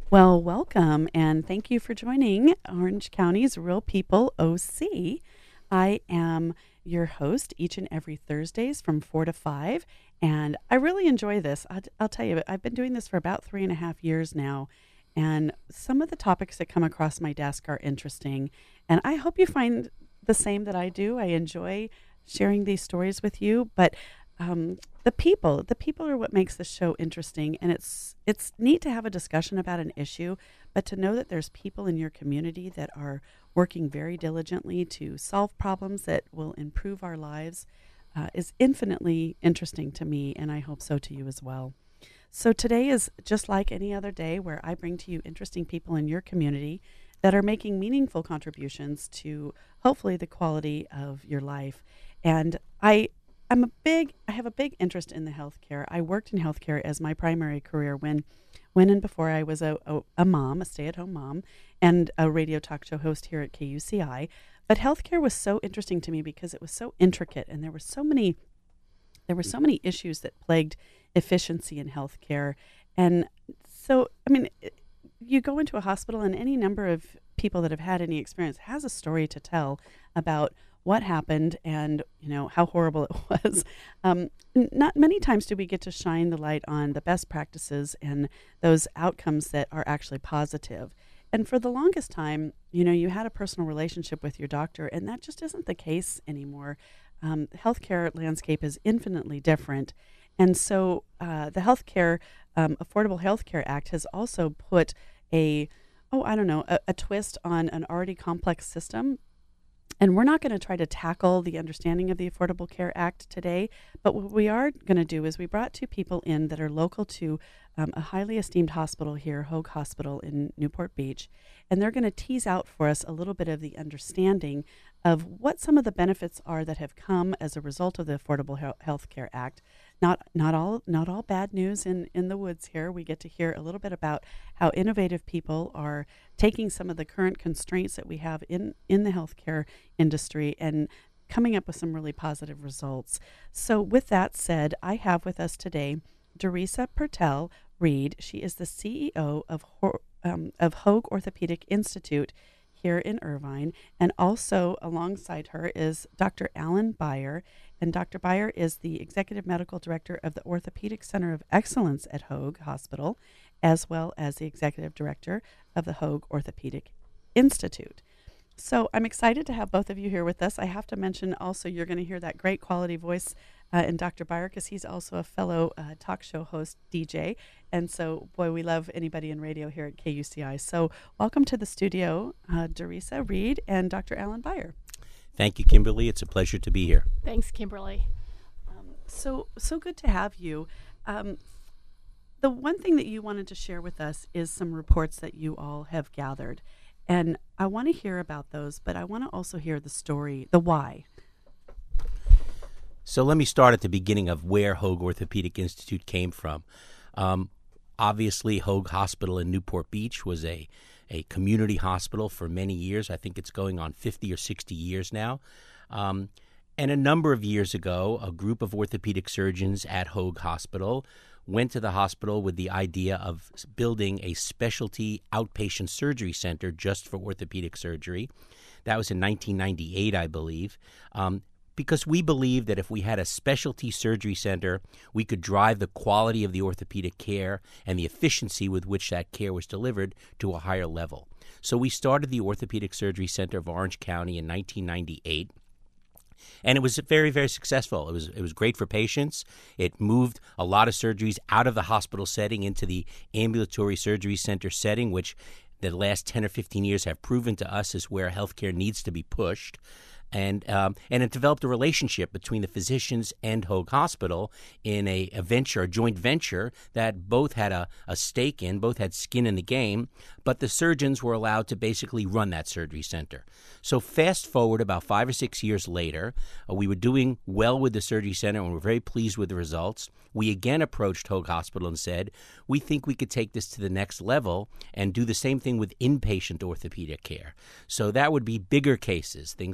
Well, welcome and thank you for joining Orange County's Real People OC. I am your host each and every Thursdays from 4 to 5, and I really enjoy this. I'll tell you, I've been doing this for about 3.5 years now, and some of the topics that come across my desk are interesting, and I hope you find the same that I do. I enjoy sharing these stories with you, but the people are what makes the show interesting, and it's neat to have a discussion about an issue, but to know that there's people in your community that are working very diligently to solve problems that will improve our lives is infinitely interesting to me, and I hope so to you as well. So today is just like any other day where I bring to you interesting people in your community that are making meaningful contributions to hopefully the quality of your life. And I have a big interest in the healthcare. I worked in healthcare as my primary career when and before I was a mom, a stay-at-home mom, and a radio talk show host here at KUCI. But healthcare was so interesting to me because it was so intricate, and there were so many issues that plagued efficiency in healthcare. And so, you go into a hospital, and any number of people that have had any experience has a story to tell about what happened and how horrible it was. Not many times do we get to shine the light on the best practices and those outcomes that are actually positive. And for the longest time, you had a personal relationship with your doctor, and that just isn't the case anymore. Healthcare landscape is infinitely different. And so the Affordable Health Care Act has also put a twist on an already complex system. And we're not going to try to tackle the understanding of the Affordable Care Act today, but what we are going to do is we brought two people in that are local to a highly esteemed hospital here, Hoag Hospital in Newport Beach, and they're going to tease out for us a little bit of the understanding of what some of the benefits are that have come as a result of the Affordable Health Care Act. Not all bad news in the woods here. We get to hear a little bit about how innovative people are taking some of the current constraints that we have in the healthcare industry and coming up with some really positive results. So with that said, I have with us today Doresa Pertel Reed. She is the CEO of Hoag Orthopedic Institute here in Irvine, and also alongside her is Dr. Alan Beyer, and Dr. Beyer is the Executive Medical Director of the Orthopedic Center of Excellence at Hoag Hospital, as well as the Executive Director of the Hoag Orthopedic Institute. So I'm excited to have both of you here with us. I have to mention also you're going to hear that great quality voice in Dr. Beyer because he's also a fellow talk show host, DJ. And so, boy, we love anybody in radio here at KUCI. So welcome to the studio, Doresa Reed and Dr. Alan Beyer. Thank you, Kimberly. It's a pleasure to be here. Thanks, Kimberly. So good to have you. The one thing that you wanted to share with us is some reports that you all have gathered. And I want to hear about those, but I want to also hear the story, the why. So let me start at the beginning of where Hoag Orthopedic Institute came from. Obviously, Hoag Hospital in Newport Beach was a community hospital for many years. I think it's going on 50 or 60 years now. And a number of years ago, a group of orthopedic surgeons at Hoag Hospital went to the hospital with the idea of building a specialty outpatient surgery center just for orthopedic surgery. That was in 1998, I believe, because we believed that if we had a specialty surgery center, we could drive the quality of the orthopedic care and the efficiency with which that care was delivered to a higher level. So we started the Orthopedic Surgery Center of Orange County in 1998. And it was very, very successful. It was great for patients. It moved a lot of surgeries out of the hospital setting into the ambulatory surgery center setting, which the last 10 or 15 years have proven to us is where healthcare needs to be pushed. And it developed a relationship between the physicians and Hoag Hospital in a joint venture that both had a stake in, both had skin in the game, but the surgeons were allowed to basically run that surgery center. So fast forward about 5 or 6 years later, we were doing well with the surgery center and we're very pleased with the results. We again approached Hoag Hospital and said, we think we could take this to the next level and do the same thing with inpatient orthopedic care. So that would be bigger cases, things like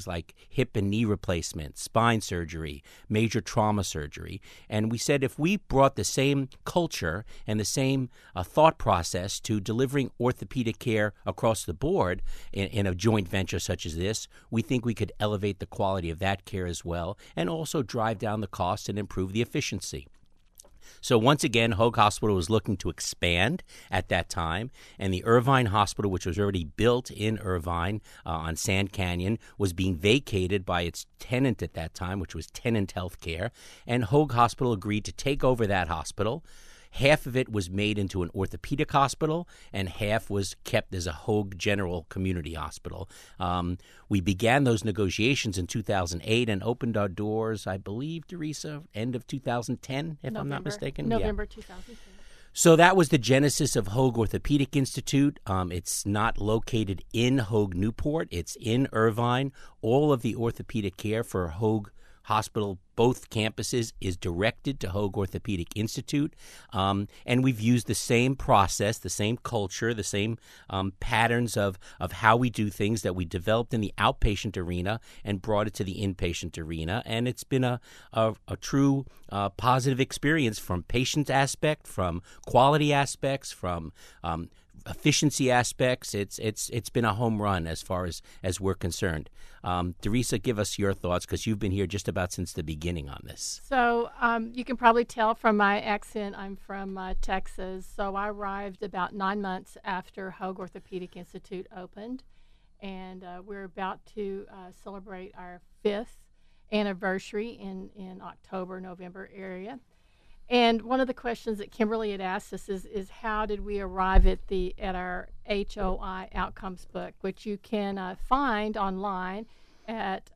hip and knee replacement, spine surgery, major trauma surgery. And we said if we brought the same culture and the same thought process to delivering orthopedic care across the board in a joint venture such as this, we think we could elevate the quality of that care as well and also drive down the cost and improve the efficiency. So once again, Hoag Hospital was looking to expand at that time, and the Irvine Hospital, which was already built in Irvine on Sand Canyon, was being vacated by its tenant at that time, which was Tenant Healthcare, and Hoag Hospital agreed to take over that hospital. Half of it was made into an orthopedic hospital, and half was kept as a Hoag General Community Hospital. We began those negotiations in 2008 and opened our doors, I believe, Teresa, end of 2010, if I'm not mistaken. November 2010. So that was the genesis of Hoag Orthopedic Institute. It's not located in Hoag Newport. It's in Irvine. All of the orthopedic care for Hoag Hospital, both campuses, is directed to Hoag Orthopedic Institute, and we've used the same process, the same culture, the same patterns of how we do things that we developed in the outpatient arena and brought it to the inpatient arena, and it's been a true positive experience from patient aspect, from quality aspects, from efficiency aspects. It's been a home run as far as we're concerned. Teresa, give us your thoughts because you've been here just about since the beginning on this. So you can probably tell from my accent, I'm from Texas. So I arrived about 9 months after Hoag Orthopedic Institute opened, and we're about to celebrate our 5th anniversary in October, November area. And one of the questions that Kimberly had asked us is how did we arrive at our HOI outcomes book, which you can find online at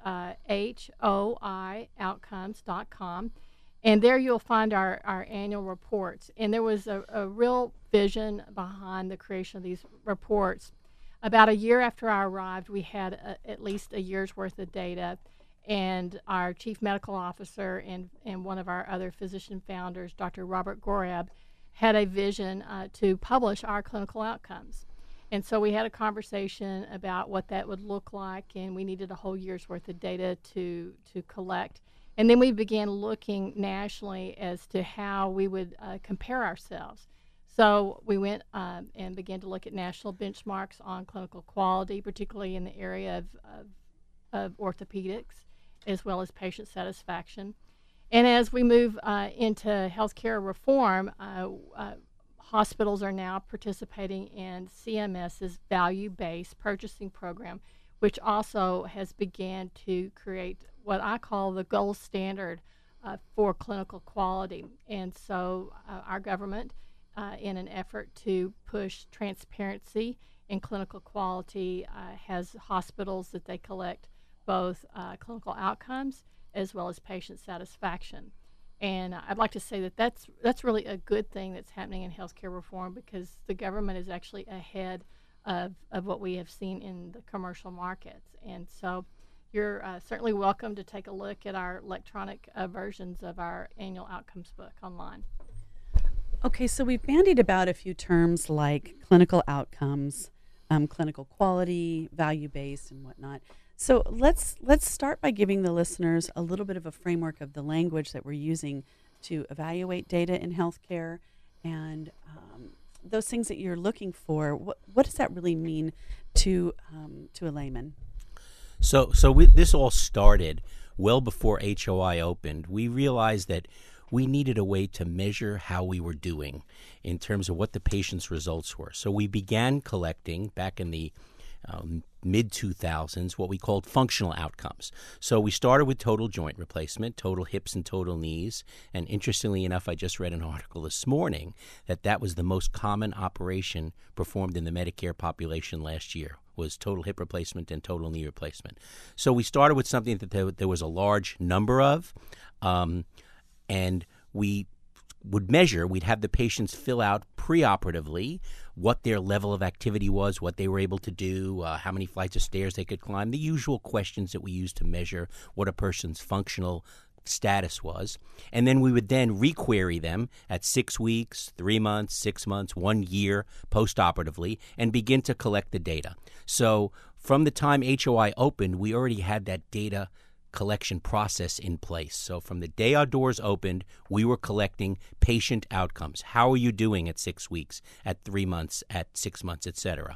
hoioutcomes.com. And there you'll find our annual reports. And there was a real vision behind the creation of these reports. About a year after I arrived, we had at least a year's worth of data. And our chief medical officer and one of our other physician founders, Dr. Robert Gorab, had a vision to publish our clinical outcomes. And so we had a conversation about what that would look like, and we needed a whole year's worth of data to collect. And then we began looking nationally as to how we would compare ourselves. So we went and began to look at national benchmarks on clinical quality, particularly in the area of orthopedics, as well as patient satisfaction. And as we move into healthcare reform, hospitals are now participating in CMS's value-based purchasing program, which also has began to create what I call the gold standard for clinical quality. And so our government, in an effort to push transparency in clinical quality, has hospitals that they collect both clinical outcomes as well as patient satisfaction. And I'd like to say that that's really a good thing that's happening in healthcare reform, because the government is actually ahead of what we have seen in the commercial markets. And so you're certainly welcome to take a look at our electronic versions of our annual outcomes book online. Okay, so we've bandied about a few terms like clinical outcomes, clinical quality, value-based, and whatnot. So let's start by giving the listeners a little bit of a framework of the language that we're using to evaluate data in healthcare, and those things that you're looking for. What does that really mean to a layman? So this all started well before HOI opened. We realized that we needed a way to measure how we were doing in terms of what the patient's results were. So we began collecting back in the mid-2000s what we called functional outcomes. So we started with total joint replacement, total hips and total knees, and interestingly enough, I just read an article this morning that was the most common operation performed in the Medicare population last year, was total hip replacement and total knee replacement. So we started with something that there was a large number of, and we would measure, we'd have the patients fill out preoperatively what their level of activity was, what they were able to do, how many flights of stairs they could climb, the usual questions that we use to measure what a person's functional status was. And then we would then requery them at 6 weeks, 3 months, 6 months, 1 year postoperatively and begin to collect the data. So from the time HOI opened, we already had that data collection process in place. So from the day our doors opened, we were collecting patient outcomes. How are you doing at 6 weeks, at 3 months, at 6 months, et cetera?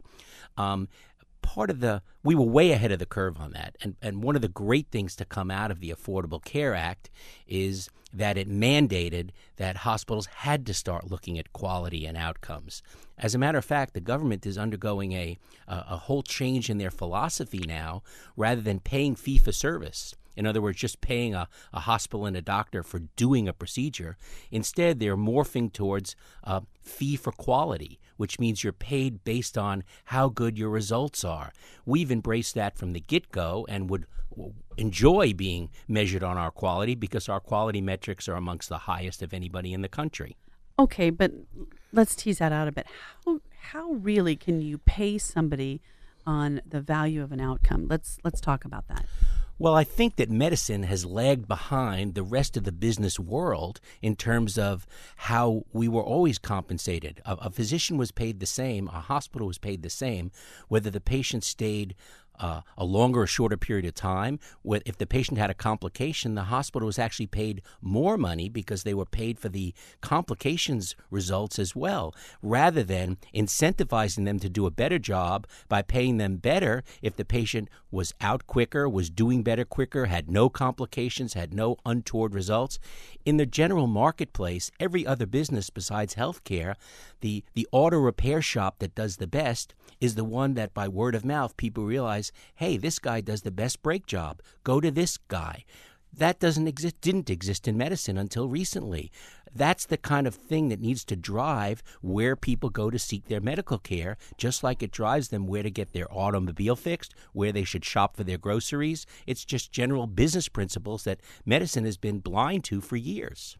We were way ahead of the curve on that. And one of the great things to come out of the Affordable Care Act is that it mandated that hospitals had to start looking at quality and outcomes. As a matter of fact, the government is undergoing a whole change in their philosophy now. Rather than paying fee-for-service, in other words, just paying a hospital and a doctor for doing a procedure, instead they're morphing towards fee for quality, which means you're paid based on how good your results are. We've embraced that from the get-go and would enjoy being measured on our quality because our quality metrics are amongst the highest of anybody in the country. Okay, but let's tease that out a bit. How really can you pay somebody on the value of an outcome? Let's talk about that. Well, I think that medicine has lagged behind the rest of the business world in terms of how we were always compensated. A physician was paid the same, a hospital was paid the same, whether the patient stayed a longer or shorter period of time. If the patient had a complication, the hospital was actually paid more money because they were paid for the complications results as well, rather than incentivizing them to do a better job by paying them better if the patient was out quicker, was doing better quicker, had no complications, had no untoward results. In the general marketplace, every other business besides healthcare, the auto repair shop that does the best is the one that by word of mouth people realize, hey, this guy does the best brake job. Go to this guy. That didn't exist in medicine until recently. That's the kind of thing that needs to drive where people go to seek their medical care, just like it drives them where to get their automobile fixed, where they should shop for their groceries. It's just general business principles that medicine has been blind to for years.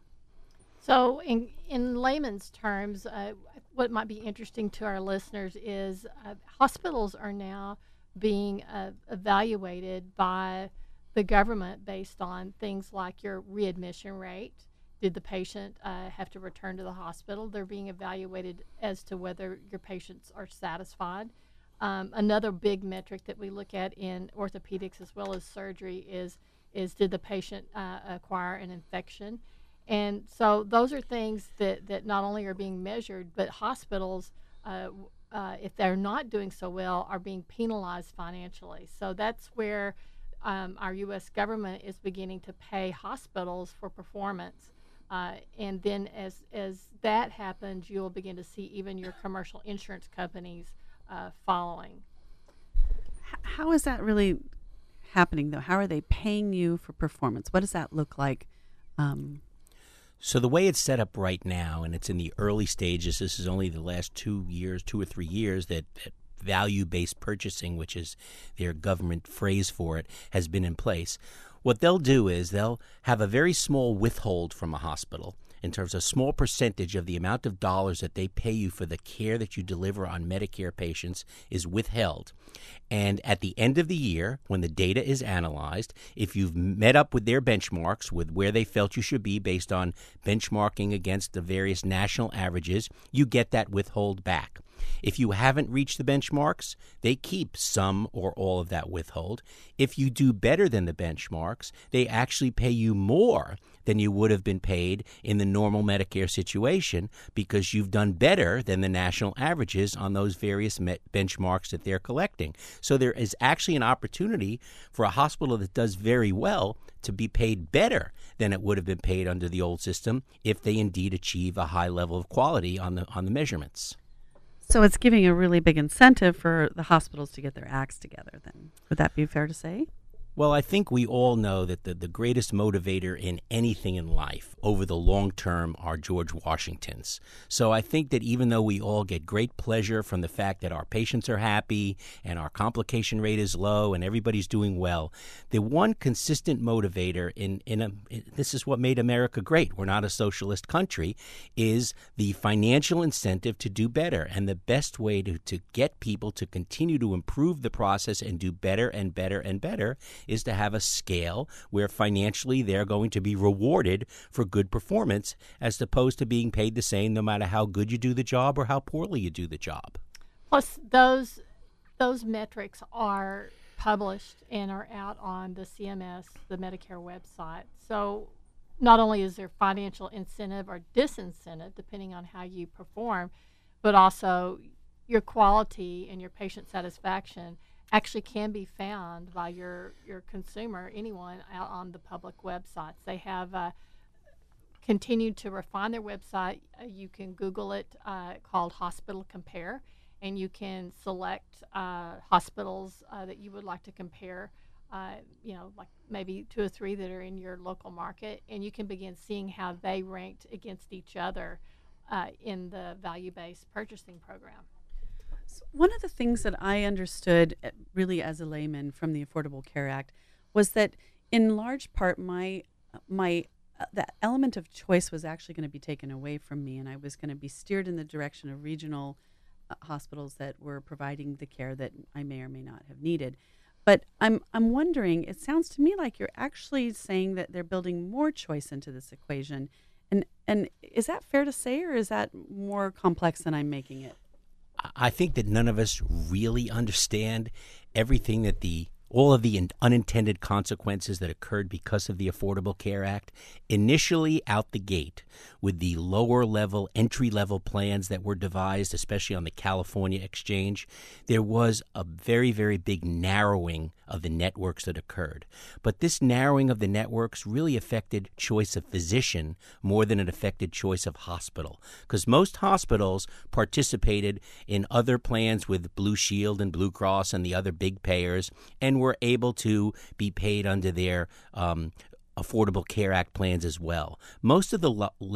So in layman's terms, what might be interesting to our listeners is hospitals are now being evaluated by the government based on things like your readmission rate. Did the patient have to return to the hospital? They're being evaluated as to whether your patients are satisfied. Another big metric that we look at in orthopedics as well as surgery is did the patient acquire an infection? And so those are things that not only are being measured, but hospitals, if they're not doing so well, are being penalized financially. So that's where our U.S. government is beginning to pay hospitals for performance. And then as that happens, you'll begin to see even your commercial insurance companies following. How is that really happening, though? How are they paying you for performance? What does that look like? So the way it's set up right now, and it's in the early stages, this is only the last 2 or 3 years that value-based purchasing, which is their government phrase for it, has been in place. What they'll do is they'll have a very small withhold from a hospital in terms of a small percentage of the amount of dollars that they pay you for the care that you deliver on Medicare patients is withheld. And at the end of the year, when the data is analyzed, if you've met up with their benchmarks, with where they felt you should be based on benchmarking against the various national averages, you get that withhold back. If you haven't reached the benchmarks, they keep some or all of that withhold. If you do better than the benchmarks, they actually pay you more than you would have been paid in the normal Medicare situation because you've done better than the national averages on those various benchmarks that they're collecting. So there is actually an opportunity for a hospital that does very well to be paid better than it would have been paid under the old system if they indeed achieve a high level of quality on the measurements. So it's giving a really big incentive for the hospitals to get their acts together, then. Would that be fair to say? Well, I think we all know that the greatest motivator in anything in life over the long term are George Washington's. So I think that even though we all get great pleasure from the fact that our patients are happy and our complication rate is low and everybody's doing well, the one consistent motivator this is what made America great, we're not a socialist country, is the financial incentive to do better. And the best way to get people to continue to improve the process and do better and better and better is to have a scale where financially they're going to be rewarded for good performance as opposed to being paid the same no matter how good you do the job or how poorly you do the job. Plus, those metrics are published and are out on the CMS, the Medicare website. So not only is there financial incentive or disincentive, depending on how you perform, but also your quality and your patient satisfaction actually can be found by your consumer, anyone out on the public websites. They have continued to refine their website. You can Google it, called Hospital Compare, and you can select hospitals that you would like to compare, like maybe 2 or 3 that are in your local market, and you can begin seeing how they ranked against each other in the value-based purchasing program. So one of the things that I understood, really as a layman, from the Affordable Care Act was that, in large part, that element of choice was actually going to be taken away from me, and I was going to be steered in the direction of regional hospitals that were providing the care that I may or may not have needed. But I'm wondering, it sounds to me like you're actually saying that they're building more choice into this equation. And is that fair to say, or is that more complex than I'm making it? I think that none of us really understand everything that all of the unintended consequences that occurred because of the Affordable Care Act. Initially out the gate, with the lower level, entry level plans that were devised, especially on the California exchange, there was a very, very big narrowing of the networks that occurred. But this narrowing of the networks really affected choice of physician more than it affected choice of hospital, because most hospitals participated in other plans with Blue Shield and Blue Cross and the other big payers, and were able to be paid under their Affordable Care Act plans as well. Most of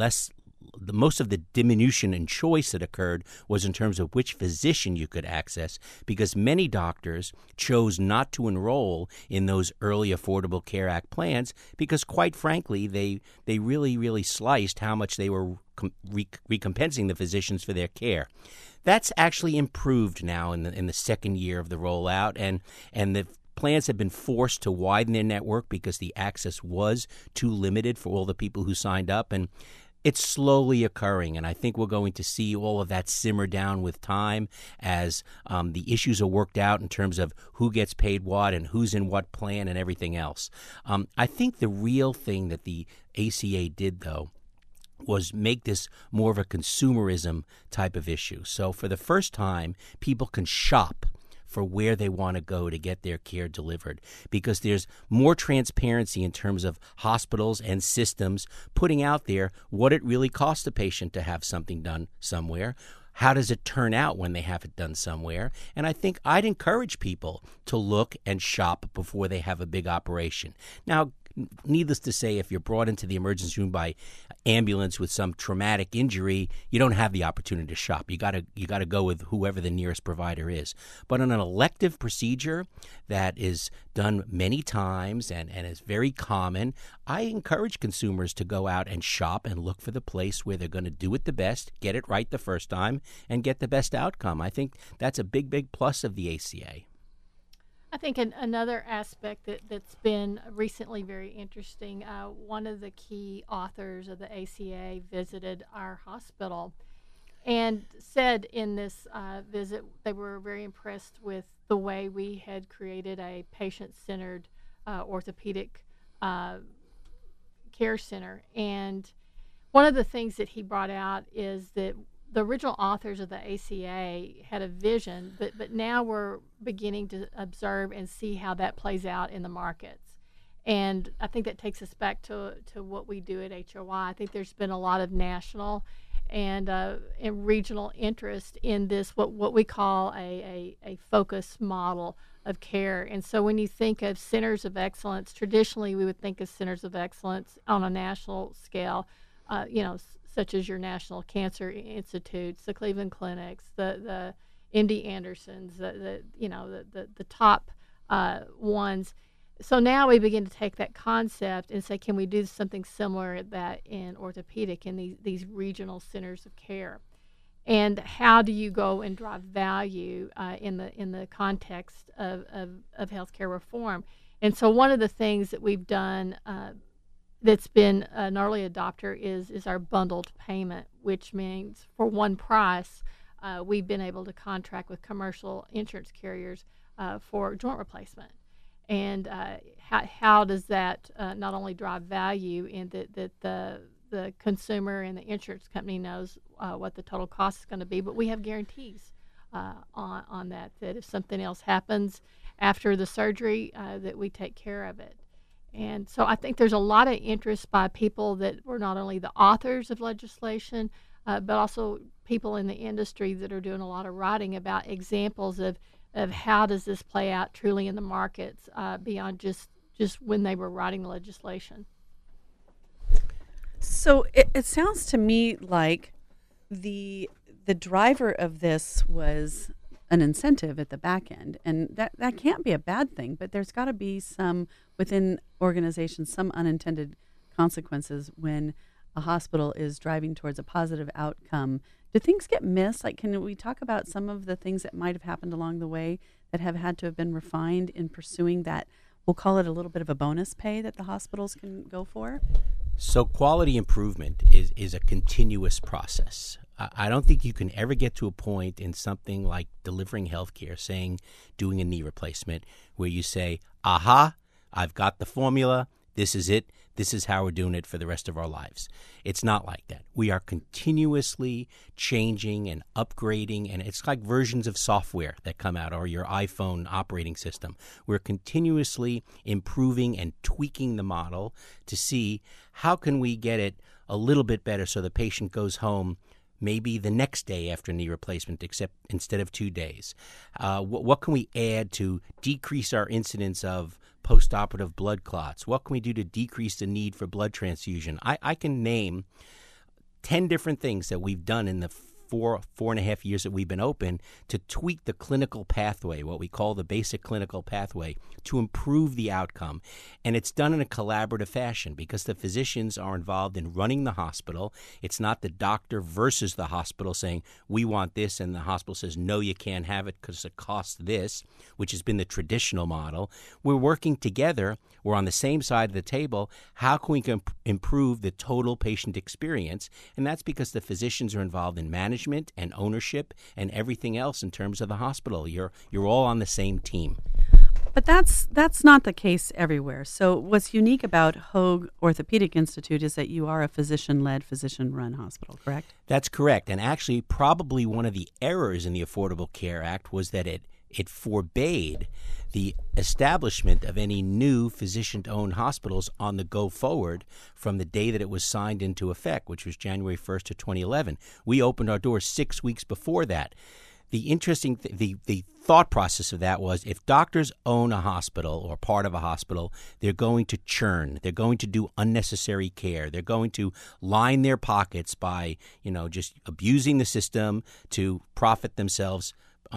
the diminution in choice that occurred was in terms of which physician you could access, because many doctors chose not to enroll in those early Affordable Care Act plans because, quite frankly, they really, really sliced how much they were recompensing the physicians for their care. That's actually improved now in the second year of the rollout, and the plans have been forced to widen their network because the access was too limited for all the people who signed up, and it's slowly occurring, and I think we're going to see all of that simmer down with time as the issues are worked out in terms of who gets paid what and who's in what plan and everything else. I think the real thing that the ACA did, though, was make this more of a consumerism type of issue. So for the first time, people can shop for where they want to go to get their care delivered, because there's more transparency in terms of hospitals and systems putting out there what it really costs a patient to have something done somewhere. How does it turn out when they have it done somewhere? And I think I'd encourage people to look and shop before they have a big operation. Now, needless to say, if you're brought into the emergency room by ambulance with some traumatic injury, you don't have the opportunity to shop. You got to go with whoever the nearest provider is. But on an elective procedure that is done many times and is very common, I encourage consumers to go out and shop and look for the place where they're going to do it the best, get it right the first time, and get the best outcome. I think that's a big, big plus of the ACA. I think another aspect that's been recently very interesting, one of the key authors of the ACA visited our hospital and said in this visit they were very impressed with the way we had created a patient-centered orthopedic care center. And one of the things that he brought out is that the original authors of the ACA had a vision, but now we're beginning to observe and see how that plays out in the markets. And I think that takes us back to what we do at HOI. I think there's been a lot of national and regional interest in this, what we call a focus model of care. And so when you think of centers of excellence, traditionally we would think of centers of excellence on a national scale, such as your National Cancer Institutes, the Cleveland Clinics, the MD Andersons, the top ones. So now we begin to take that concept and say, can we do something similar at that in orthopedic in these regional centers of care? And how do you go and drive value in the context of healthcare reform? And so one of the things that we've done that's been an early adopter is our bundled payment, which means for one price, we've been able to contract with commercial insurance carriers for joint replacement. And how does that not only drive value in that the consumer and the insurance company knows what the total cost is going to be, but we have guarantees on that if something else happens after the surgery, that we take care of it. And so I think there's a lot of interest by people that were not only the authors of legislation, but also people in the industry that are doing a lot of writing about examples of how does this play out truly in the markets beyond just when they were writing the legislation. So it sounds to me like the driver of this was an incentive at the back end, and that can't be a bad thing, but there's got to be some within organizations, some unintended consequences when a hospital is driving towards a positive outcome. Do things get missed? Like, can we talk about some of the things that might have happened along the way that have had to have been refined in pursuing that? We'll call it a little bit of a bonus pay that the hospitals can go for. So quality improvement is a continuous process. I don't think you can ever get to a point in something like delivering healthcare, doing a knee replacement, where you say, aha, I've got the formula, this is it, this is how we're doing it for the rest of our lives. It's not like that. We are continuously changing and upgrading, and it's like versions of software that come out, or your iPhone operating system. We're continuously improving and tweaking the model to see how can we get it a little bit better so the patient goes home maybe the next day after knee replacement, except instead of 2 days. What can we add to decrease our incidence of postoperative blood clots? What can we do to decrease the need for blood transfusion? I can name 10 different things that we've done in the four and a half years that we've been open to tweak the clinical pathway, what we call the basic clinical pathway, to improve the outcome. And it's done in a collaborative fashion because the physicians are involved in running the hospital. It's not the doctor versus the hospital saying, we want this, and the hospital says, no, you can't have it because it costs this, which has been the traditional model. We're working together. We're on the same side of the table. How can we improve the total patient experience? And that's because the physicians are involved in management and ownership and everything else in terms of the hospital. You're all on the same team. But that's not the case everywhere. So what's unique about Hoag Orthopedic Institute is that you are a physician-led, physician-run hospital, correct? That's correct. And actually, probably one of the errors in the Affordable Care Act was that it forbade the establishment of any new physician-owned hospitals on the go forward from the day that it was signed into effect, which was January 1st of 2011. We opened our doors 6 weeks before that. The interesting the thought process of that was if doctors own a hospital or part of a hospital, they're going to churn. They're going to do unnecessary care. They're going to line their pockets by, just abusing the system to profit themselves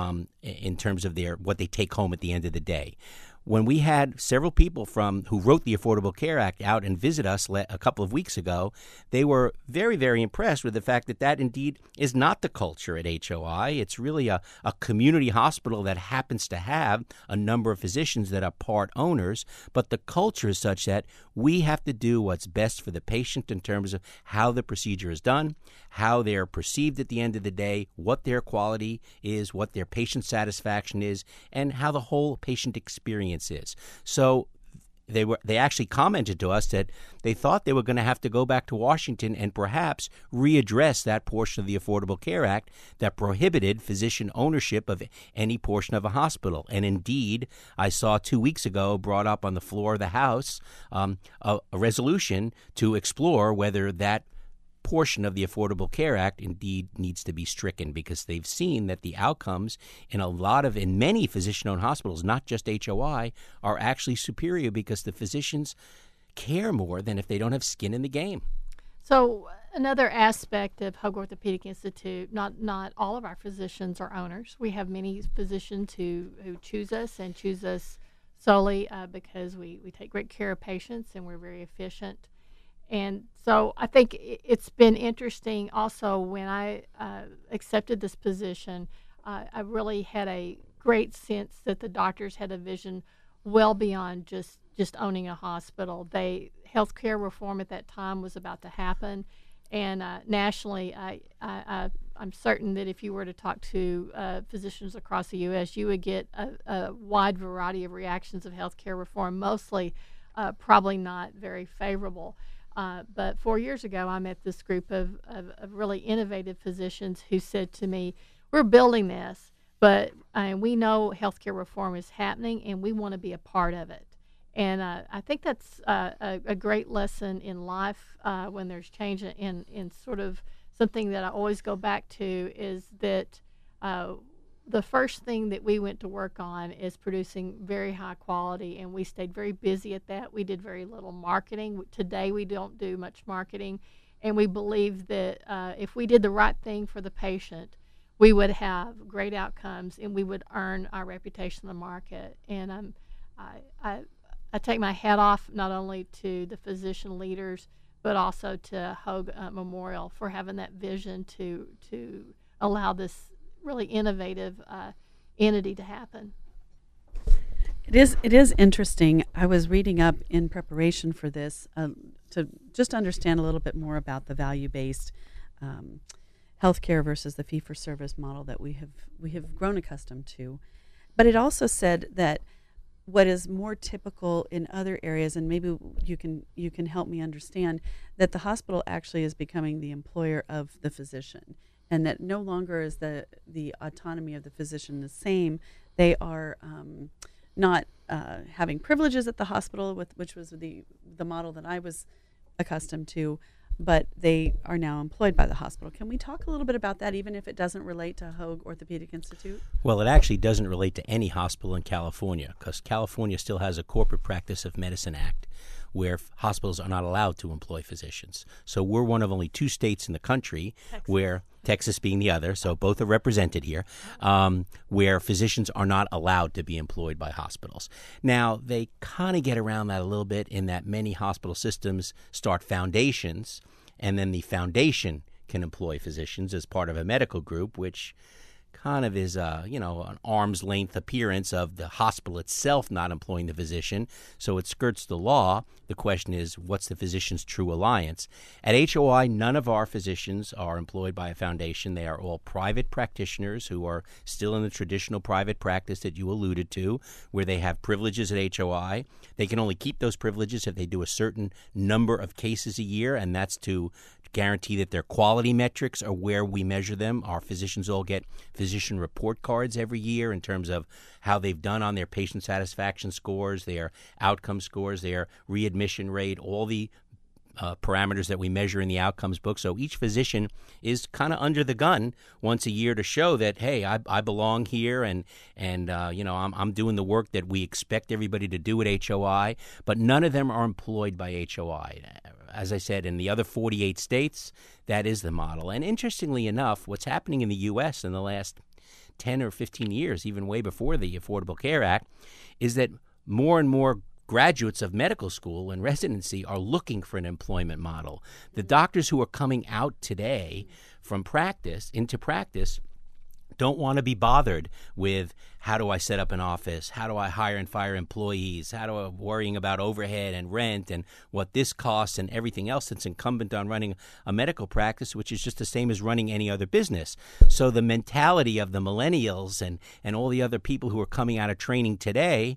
in terms of what they take home at the end of the day. When we had several people who wrote the Affordable Care Act out and visit us a couple of weeks ago, they were very, very impressed with the fact that indeed is not the culture at HOI. It's really a community hospital that happens to have a number of physicians that are part owners, but the culture is such that we have to do what's best for the patient in terms of how the procedure is done, how they're perceived at the end of the day, what their quality is, what their patient satisfaction is, and how the whole patient experience is. So they actually commented to us that they thought they were going to have to go back to Washington and perhaps readdress that portion of the Affordable Care Act that prohibited physician ownership of any portion of a hospital. And indeed, I saw 2 weeks ago brought up on the floor of the House a resolution to explore whether that portion of the Affordable Care Act indeed needs to be stricken because they've seen that the outcomes in many physician-owned hospitals, not just HOI, are actually superior because the physicians care more than if they don't have skin in the game. So another aspect of Hoag Orthopedic Institute, not all of our physicians are owners. We have many physicians who choose us and choose us solely because we take great care of patients and we're very efficient. And so I think it's been interesting also when I accepted this position, I really had a great sense that the doctors had a vision well beyond just owning a hospital. Healthcare reform at that time was about to happen, and nationally, I'm certain that if you were to talk to physicians across the U.S., you would get a wide variety of reactions of healthcare reform, mostly probably not very favorable. But 4 years ago, I met this group of really innovative physicians who said to me, we're building this, but we know healthcare reform is happening, and we want to be a part of it. And I think that's a great lesson in life when there's change in sort of something that I always go back to is that the first thing that we went to work on is producing very high quality, and we stayed very busy at that. We did very little marketing. Today we don't do much marketing, and we believe that if we did the right thing for the patient, we would have great outcomes and we would earn our reputation in the market. And I take my hat off not only to the physician leaders, but also to Hoag Memorial for having that vision to allow this really innovative entity to happen. It is interesting. I was reading up in preparation for this to just understand a little bit more about the value-based healthcare versus the fee-for-service model that we have grown accustomed to. But it also said that what is more typical in other areas, and maybe you can help me understand, that the hospital actually is becoming the employer of the physician, and that no longer is the autonomy of the physician the same. They are not having privileges at the hospital, which was the model that I was accustomed to, but they are now employed by the hospital. Can we talk a little bit about that, even if it doesn't relate to Hoag Orthopedic Institute? Well, it actually doesn't relate to any hospital in California, because California still has a Corporate Practice of Medicine Act where hospitals are not allowed to employ physicians. So we're one of only 2 states in the country where, Texas being the other, so both are represented here, where physicians are not allowed to be employed by hospitals. Now, they kind of get around that a little bit in that many hospital systems start foundations, and then the foundation can employ physicians as part of a medical group, which kind of is an arm's length appearance of the hospital itself not employing the physician, so it skirts the law. The question is, what's the physician's true alliance? At HOI, none of our physicians are employed by a foundation. They are all private practitioners who are still in the traditional private practice that you alluded to, where they have privileges at HOI. They can only keep those privileges if they do a certain number of cases a year, and that's to guarantee that their quality metrics are where we measure them. Our physicians all get physician report cards every year in terms of how they've done on their patient satisfaction scores, their outcome scores, their readmission rate, all the parameters that we measure in the outcomes book. So each physician is kind of under the gun once a year to show that, hey, I belong here, and I'm doing the work that we expect everybody to do at HOI. But none of them are employed by HOI. As I said, in the other 48 states, that is the model. And interestingly enough, what's happening in the U.S. in the last 10 or 15 years, even way before the Affordable Care Act, is that more and more graduates of medical school and residency are looking for an employment model. The doctors who are coming out today from practice into practice don't want to be bothered with, how do I set up an office? How do I hire and fire employees? How do I worrying about overhead and rent and what this costs and everything else that's incumbent on running a medical practice, which is just the same as running any other business. So the mentality of the millennials and all the other people who are coming out of training today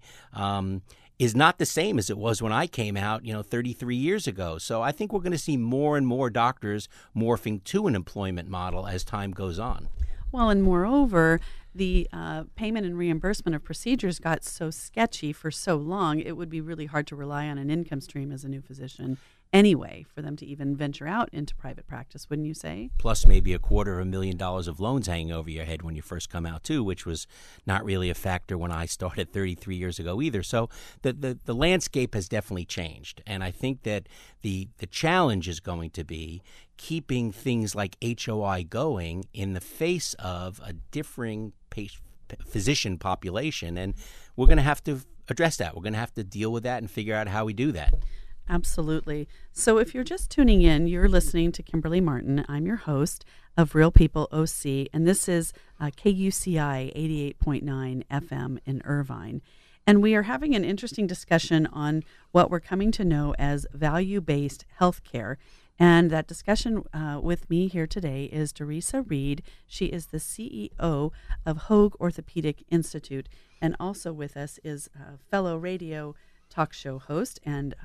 is not the same as it was when I came out, 33 years ago. So I think we're going to see more and more doctors morphing to an employment model as time goes on. Well, and moreover, the payment and reimbursement of procedures got so sketchy for so long, it would be really hard to rely on an income stream as a new physician anyway for them to even venture out into private practice, wouldn't you say? Plus maybe $250,000 of loans hanging over your head when you first come out, too, which was not really a factor when I started 33 years ago either. So the landscape has definitely changed. And I think that the challenge is going to be keeping things like HOI going in the face of a differing physician population. And we're going to have to address that. We're going to have to deal with that and figure out how we do that. Absolutely. So if you're just tuning in, you're listening to Kimberly Martin. I'm your host of Real People OC, and this is KUCI 88.9 FM in Irvine. And we are having an interesting discussion on what we're coming to know as value-based healthcare. And that discussion with me here today is Teresa Reed. She is the CEO of Hoag Orthopedic Institute. And also with us is fellow radio talk show host and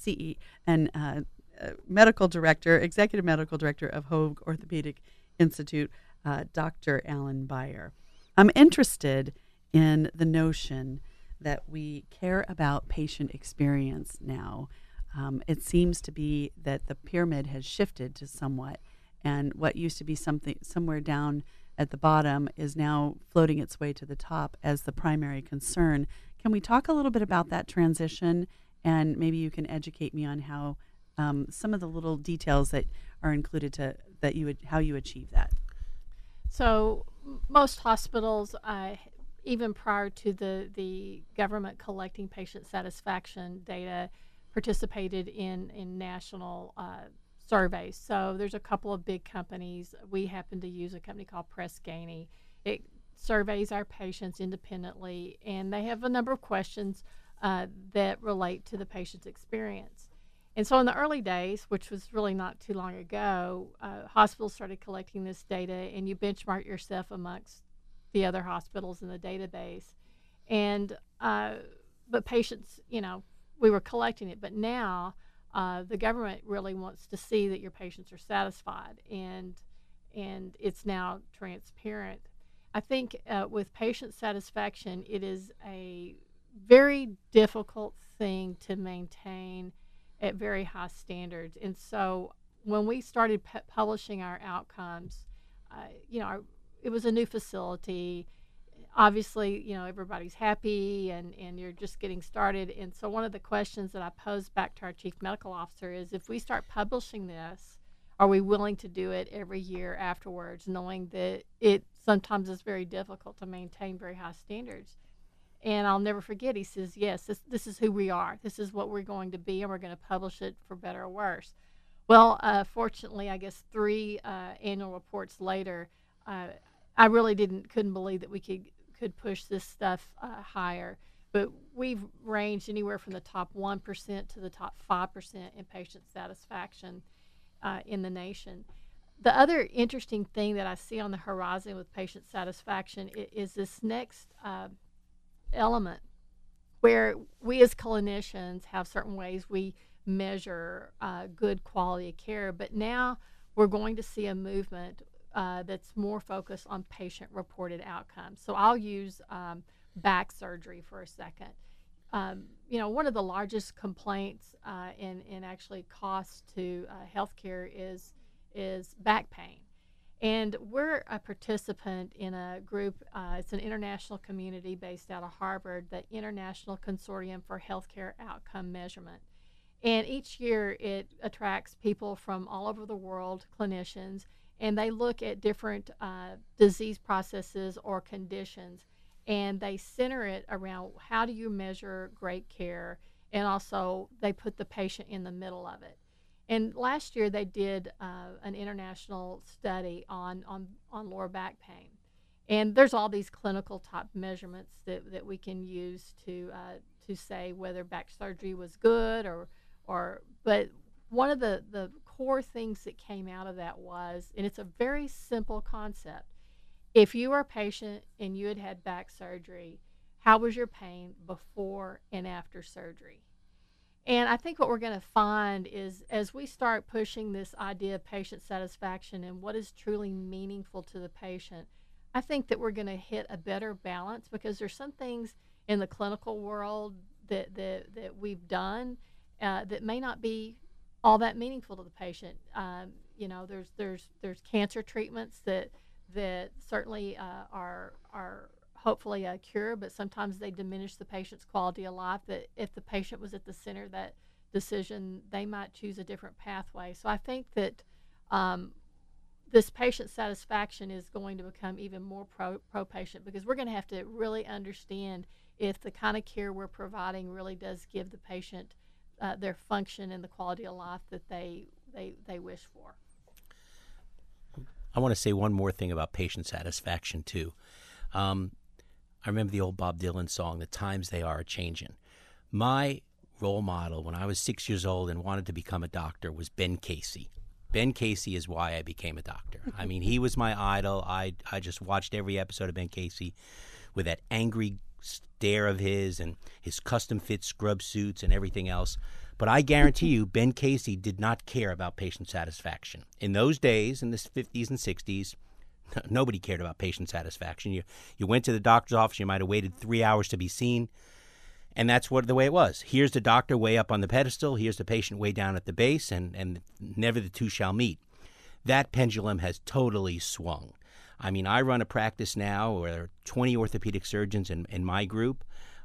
medical director, executive medical director of Hoag Orthopedic Institute, Dr. Alan Beyer. I'm interested in the notion that we care about patient experience now. It seems to be that the pyramid has shifted to somewhat, and what used to be something somewhere down at the bottom is now floating its way to the top as the primary concern. Can we talk a little bit about that transition, and maybe you can educate me on how some of the little details that are included how you achieve that? So most hospitals, even prior to the government collecting patient satisfaction data, participated in national surveys. So there's a couple of big companies. We happen to use a company called Press Ganey. It surveys our patients independently, and they have a number of questions that relate to the patient's experience. And so in the early days, which was really not too long ago, hospitals started collecting this data, and you benchmark yourself amongst the other hospitals in the database. And but patients, we were collecting it. But now the government really wants to see that your patients are satisfied, and it's now transparent. I think with patient satisfaction, it is a very difficult thing to maintain at very high standards. And so when we started publishing our outcomes, it was a new facility. Obviously, everybody's happy and you're just getting started. And so one of the questions that I posed back to our chief medical officer is, if we start publishing this, are we willing to do it every year afterwards, knowing that it sometimes is very difficult to maintain very high standards? And I'll never forget, he says, yes, this is who we are. This is what we're going to be, and we're going to publish it for better or worse. Well, fortunately, I guess 3 annual reports later, I really couldn't believe that we could push this stuff higher. But we've ranged anywhere from the top 1% to the top 5% in patient satisfaction in the nation. The other interesting thing that I see on the horizon with patient satisfaction is this next element, where we as clinicians have certain ways we measure good quality of care, but now we're going to see a movement that's more focused on patient-reported outcomes. So I'll use back surgery for a second. One of the largest complaints in actually cost to healthcare is back pain. And we're a participant in a group, it's an international community based out of Harvard, the International Consortium for Healthcare Outcome Measurement. And each year it attracts people from all over the world, clinicians, and they look at different disease processes or conditions, and they center it around how do you measure great care, and also they put the patient in the middle of it. And last year they did an international study on lower back pain. And there's all these clinical type measurements that we can use to say whether back surgery was good but one of the core things that came out of that was, and it's a very simple concept, if you were a patient and you had back surgery, how was your pain before and after surgery? And I think what we're going to find is, as we start pushing this idea of patient satisfaction and what is truly meaningful to the patient, I think that we're going to hit a better balance, because there's some things in the clinical world that we've done that may not be all that meaningful to the patient. There's cancer treatments that certainly are hopefully a cure, but sometimes they diminish the patient's quality of life, that if the patient was at the center of that decision, they might choose a different pathway. So I think that this patient satisfaction is going to become even more pro-patient, because we're going to have to really understand if the kind of care we're providing really does give the patient their function and the quality of life that they wish for. I want to say one more thing about patient satisfaction too. I remember the old Bob Dylan song, "The Times They Are A-Changin'." My role model when I was 6 years old and wanted to become a doctor was Ben Casey. Ben Casey is why I became a doctor. I mean, he was my idol. I just watched every episode of Ben Casey with that angry stare of his and his custom-fit scrub suits and everything else. But I guarantee you, Ben Casey did not care about patient satisfaction. In those days, in the 50s and 60s, nobody cared about patient satisfaction. You went to the doctor's office, you might have waited 3 hours to be seen, and that's the way it was. Here's the doctor way up on the pedestal, here's the patient way down at the base, and never the two shall meet. That pendulum has totally swung. I mean, I run a practice now where there are 20 orthopedic surgeons in my group,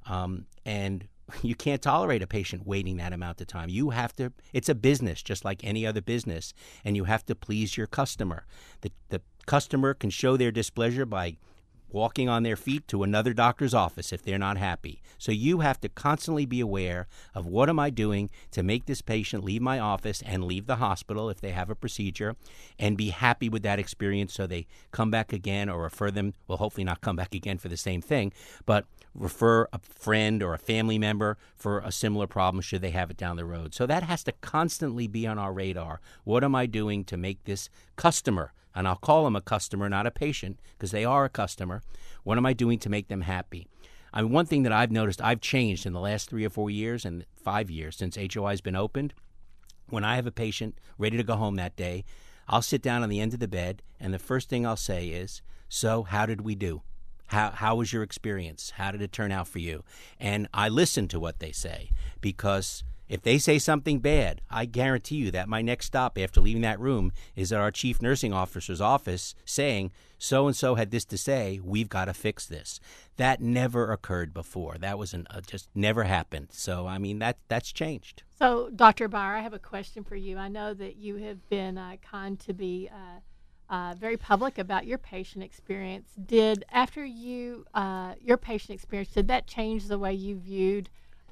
and you can't tolerate a patient waiting that amount of time. You have to, it's a business just like any other business, and you have to please your customer. The customer can show their displeasure by walking on their feet to another doctor's office if they're not happy. So you have to constantly be aware of what am I doing to make this patient leave my office and leave the hospital if they have a procedure, and be happy with that experience so they come back again or refer them, well, hopefully not come back again for the same thing, but refer a friend or a family member for a similar problem should they have it down the road. So that has to constantly be on our radar. What am I doing to make this customer, and I'll call them a customer, not a patient, because they are a customer. What am I doing to make them happy? I mean, one thing that I've noticed I've changed in the last 3 or 4 years and 5 years since HOI has been opened. When I have a patient ready to go home that day, I'll sit down on the end of the bed, and the first thing I'll say is, "So how did we do? How was your experience? How did it turn out for you?" And I listen to what they say, because if they say something bad, I guarantee you that my next stop after leaving that room is at our chief nursing officer's office saying, "So-and-so had this to say, we've got to fix this." That never occurred before. That was just never happened. So, I mean, that's changed. So, Dr. Bauer, I have a question for you. I know that you have been kind to be very public about your patient experience. After your patient experience, did that change the way you viewed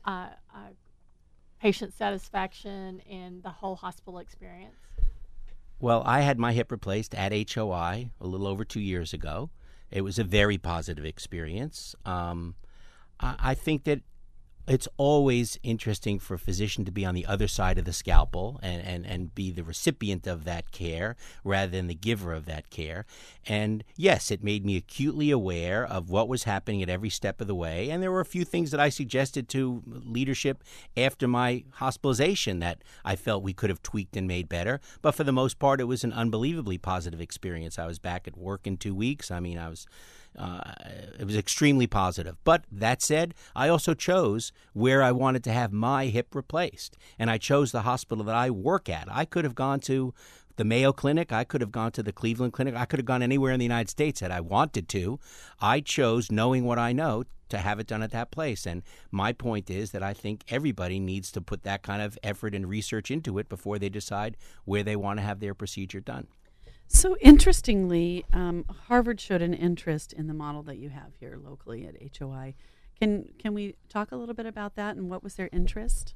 patient satisfaction and the whole hospital experience? Well, I had my hip replaced at HOI a little over 2 years ago. It was a very positive experience. I think that it's always interesting for a physician to be on the other side of the scalpel and be the recipient of that care rather than the giver of that care. And yes, it made me acutely aware of what was happening at every step of the way. And there were a few things that I suggested to leadership after my hospitalization that I felt we could have tweaked and made better. But for the most part, it was an unbelievably positive experience. I was back at work in 2 weeks. I mean, it was extremely positive. But that said, I also chose where I wanted to have my hip replaced. And I chose the hospital that I work at. I could have gone to the Mayo Clinic. I could have gone to the Cleveland Clinic. I could have gone anywhere in the United States had I wanted to. I chose, knowing what I know, to have it done at that place. And my point is that I think everybody needs to put that kind of effort and research into it before they decide where they want to have their procedure done. So interestingly, Harvard showed an interest in the model that you have here locally at HOI. Can we talk a little bit about that and what was their interest?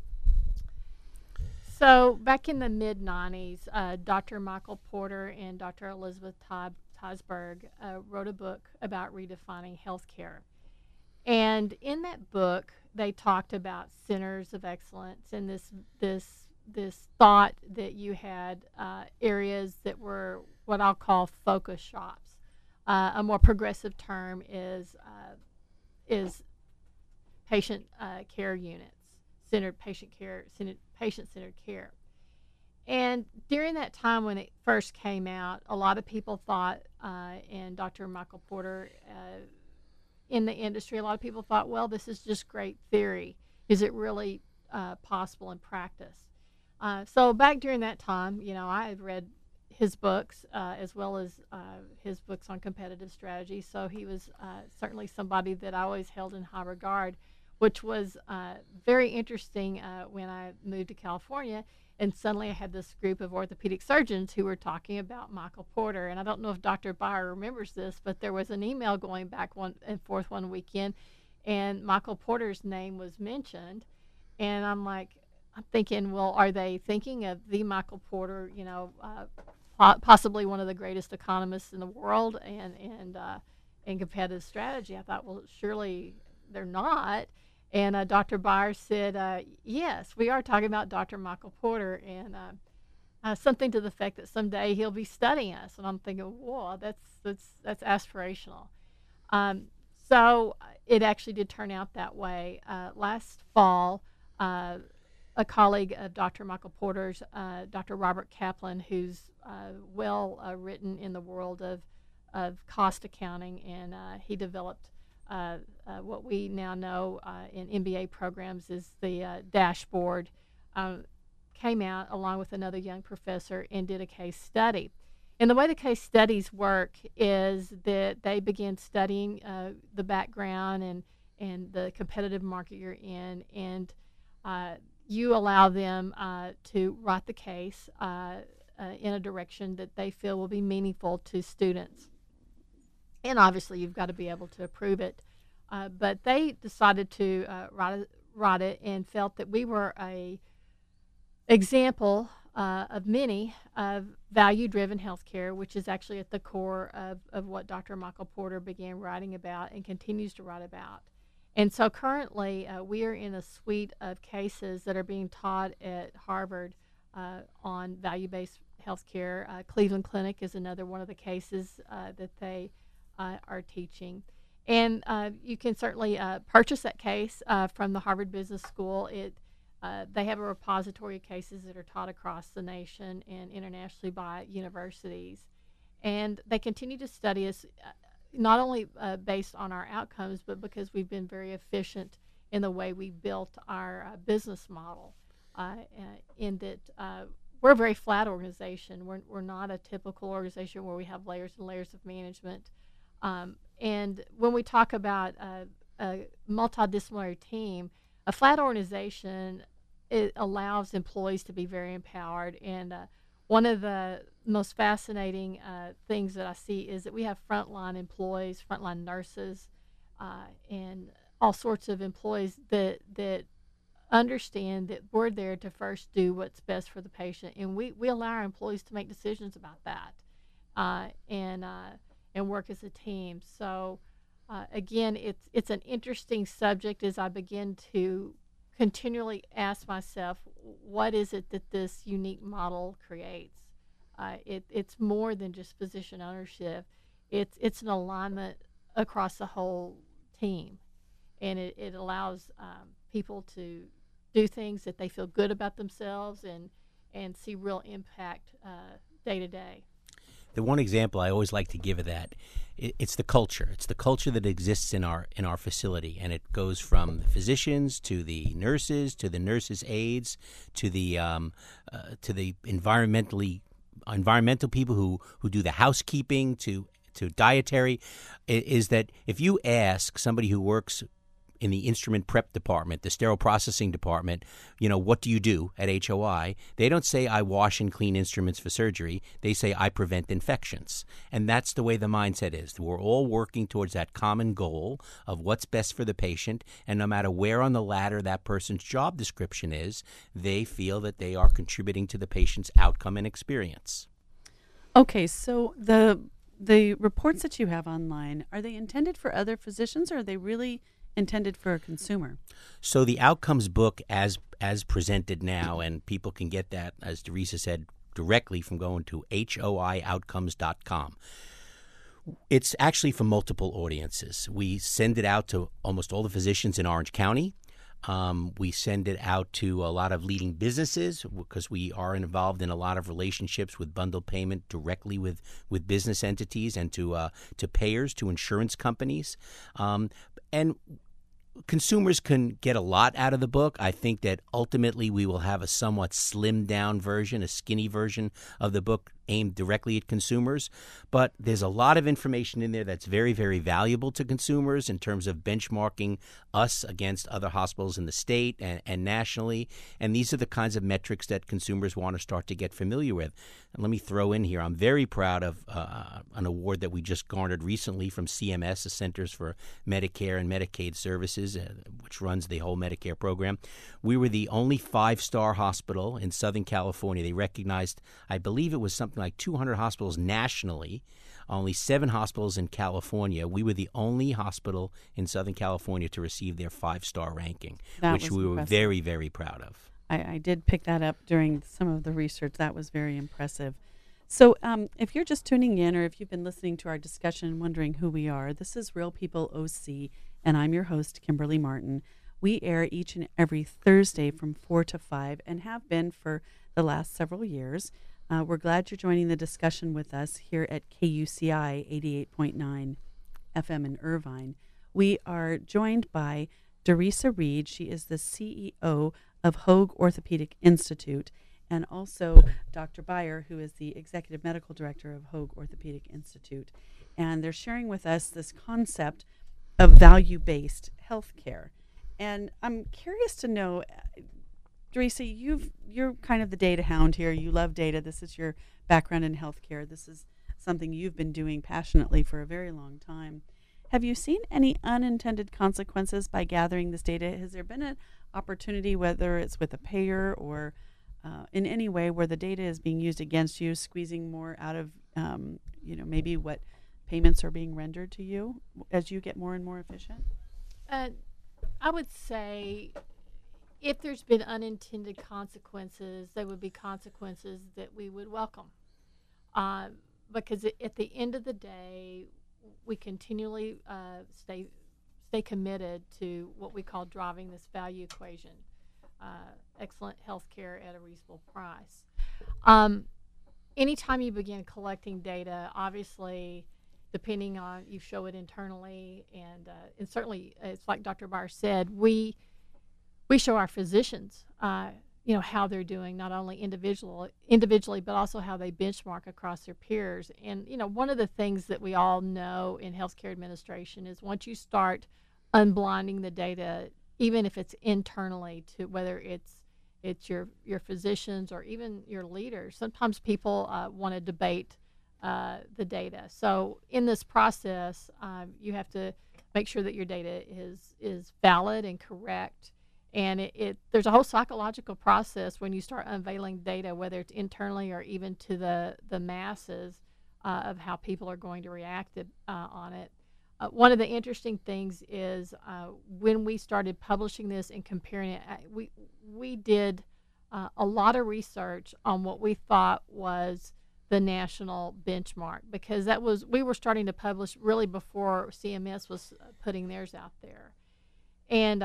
So back in the mid-90s, Dr. Michael Porter and Dr. Elizabeth Tosberg wrote a book about redefining healthcare. And in that book, they talked about centers of excellence and this thought that you had areas that were what I'll call focus shops. A more progressive term is patient care units, patient-centered care. And during that time when it first came out, a lot of people thought, and Dr. Michael Porter in the industry, a lot of people thought, well, this is just great theory. Is it really possible in practice? So back during that time, I had read his books as well as his books on competitive strategy. So he was certainly somebody that I always held in high regard, which was very interesting when I moved to California. And suddenly I had this group of orthopedic surgeons who were talking about Michael Porter. And I don't know if Dr. Bauer remembers this, but there was an email going back and forth one weekend, and Michael Porter's name was mentioned. And I'm thinking, well, are they thinking of the Michael Porter, possibly one of the greatest economists in the world, and and competitive strategy. I thought, well, surely they're not. And Dr. Byers said, yes, we are talking about Dr. Michael Porter, and something to the effect that someday he'll be studying us. And I'm thinking, whoa, that's aspirational. So it actually did turn out that way. Last fall, a colleague of Dr. Michael Porter's, Dr. Robert Kaplan, who's well written in the world of cost accounting, and he developed what we now know in MBA programs is the dashboard, came out along with another young professor and did a case study. And the way the case studies work is that they begin studying the background and the competitive market you're in, and you allow them to write the case in a direction that they feel will be meaningful to students. And obviously, you've got to be able to approve it. But they decided to write it and felt that we were a example of many of value-driven healthcare, which is actually at the core of what Dr. Michael Porter began writing about and continues to write about. And so currently, we are in a suite of cases that are being taught at Harvard on value-based healthcare. Cleveland Clinic is another one of the cases that they are teaching. And you can certainly purchase that case from the Harvard Business School. They have a repository of cases that are taught across the nation and internationally by universities. And they continue to study us not only based on our outcomes, but because we've been very efficient in the way we built our business model. In that we're a very flat organization. We're not a typical organization where we have layers and layers of management. And when we talk about a multidisciplinary team, a flat organization, it allows employees to be very empowered. And one of the most fascinating things that I see is that we have frontline employees, frontline nurses, and all sorts of employees that understand that we're there to first do what's best for the patient. And we allow our employees to make decisions about that and work as a team. So again, it's an interesting subject as I begin to continually ask myself, what is it that this unique model creates? It's more than just physician ownership. It's an alignment across the whole team, and it allows people to do things that they feel good about themselves and see real impact day to day. The one example I always like to give of that, it's the culture. It's the culture that exists in our facility, and it goes from the physicians to the nurses to the nurses' aides to the environmental people who do the housekeeping to dietary. Is that if you ask somebody who works in the instrument prep department, the sterile processing department, what do you do at HOI? They don't say I wash and clean instruments for surgery. They say I prevent infections. And that's the way the mindset is. We're all working towards that common goal of what's best for the patient. And no matter where on the ladder that person's job description is, they feel that they are contributing to the patient's outcome and experience. Okay, so the reports that you have online, are they intended for other physicians, or are they really intended for a consumer? So the outcomes book as presented now, and people can get that, as Teresa said, directly from going to hoioutcomes.com. It's actually for multiple audiences. We send it out to almost all the physicians in Orange County. We send it out to a lot of leading businesses because we are involved in a lot of relationships with bundled payment directly with business entities and to payers, to insurance companies. And consumers can get a lot out of the book. I think that ultimately we will have a somewhat slimmed down version, a skinny version of the book aimed directly at consumers. But there's a lot of information in there that's very, very valuable to consumers in terms of benchmarking us against other hospitals in the state and nationally. And these are the kinds of metrics that consumers want to start to get familiar with. And let me throw in here, I'm very proud of an award that we just garnered recently from CMS, the Centers for Medicare and Medicaid Services, which runs the whole Medicare program. We were the only 5-star hospital in Southern California. They recognized, I believe it was something like 200 hospitals nationally only 7 hospitals in California. We were the only hospital in Southern California to receive their 5-star ranking, which we were very, very proud of. I did pick that up during some of the research. That was very impressive. So if you're just tuning in, or if you've been listening to our discussion and wondering who we are, this is Real People OC, and I'm your host, Kimberly Martin. We air each and every Thursday from 4 to 5 and have been for the last several years. We're glad you're joining the discussion with us here at KUCI 88.9 FM in Irvine. We are joined by Doresa Reed. She is the CEO of Hoag Orthopedic Institute, and also Dr. Beyer, who is the Executive Medical Director of Hoag Orthopedic Institute. And they're sharing with us this concept of value-based healthcare. And I'm curious to know, Doresa, you're kind of the data hound here. You love data. This is your background in healthcare. This is something you've been doing passionately for a very long time. Have you seen any unintended consequences by gathering this data? Has there been an opportunity, whether it's with a payer or in any way, where the data is being used against you, squeezing more out of, maybe what payments are being rendered to you as you get more and more efficient? I would say if there's been unintended consequences, they would be consequences that we would welcome. Because at the end of the day, we continually stay committed to what we call driving this value equation, excellent health care at a reasonable price. Anytime you begin collecting data, obviously, depending on, you show it internally, and certainly, it's like Dr. Beyer said, we show our physicians, how they're doing, not only individually, but also how they benchmark across their peers. And, one of the things that we all know in healthcare administration is once you start unblinding the data, even if it's internally, to whether it's your physicians or even your leaders, sometimes people want to debate the data. So in this process, you have to make sure that your data is valid and correct. And there's a whole psychological process when you start unveiling data, whether it's internally or even to the masses, of how people are going to react on it. One of the interesting things is when we started publishing this and comparing it, we did a lot of research on what we thought was the national benchmark, because we were starting to publish really before CMS was putting theirs out there. And